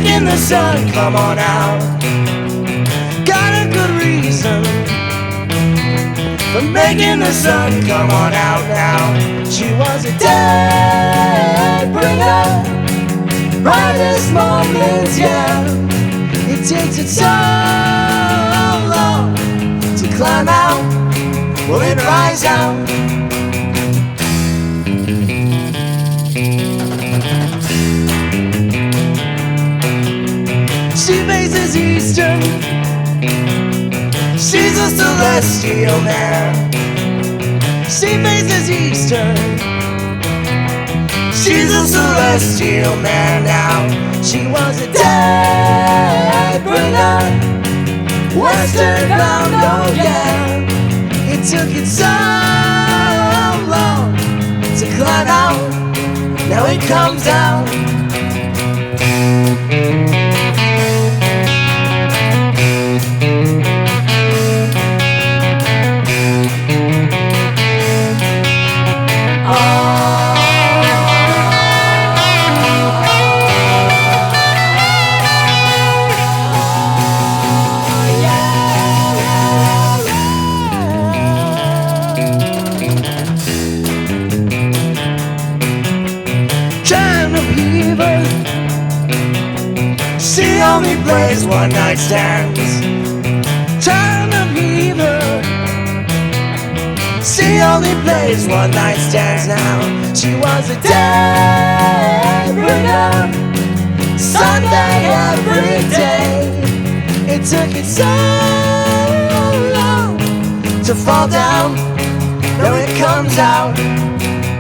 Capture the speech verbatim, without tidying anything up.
making the sun come on out. Got a good reason for making the sun come on out now. She was a day bringer, brightest moments, yeah. It takes it so long to climb out, will it rise out? She faces eastern, she's a celestial man. She faces eastern, she's a celestial man now. She was a day bringer, western bound, oh yeah. It took it so long to climb out, now it comes out. She only plays one night stands. Time to leave her. She only plays one night stands now. She was a day bringer, Sunday every day. It took it so long to fall down, now it comes out.